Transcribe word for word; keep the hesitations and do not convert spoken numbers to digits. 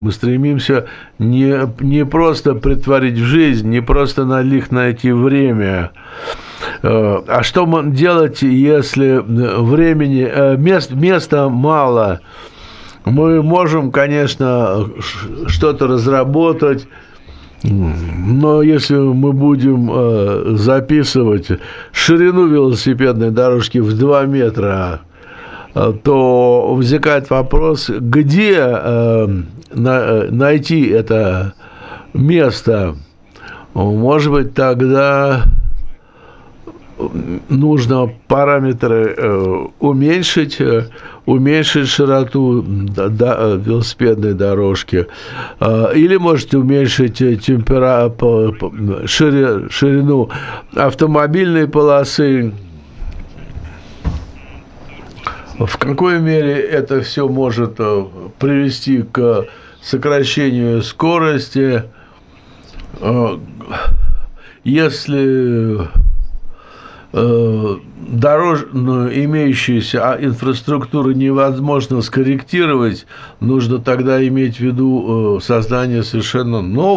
Мы стремимся не, не просто претворить в жизнь, не просто на них найти время. А что делать, если времени, мест, места мало? Мы можем, конечно, что-то разработать, но если мы будем записывать ширину велосипедной дорожки в два метра, то возникает вопрос, где э, на, найти это место. Может быть, тогда нужно параметры э, уменьшить, э, уменьшить широту да, да, велосипедной дорожки, э, или можете уменьшить темпера, шири, ширину автомобильной полосы. В какой мере это все может привести к сокращению скорости, если дорожную имеющуюся инфраструктуру невозможно скорректировать, нужно тогда иметь в виду создание совершенно нового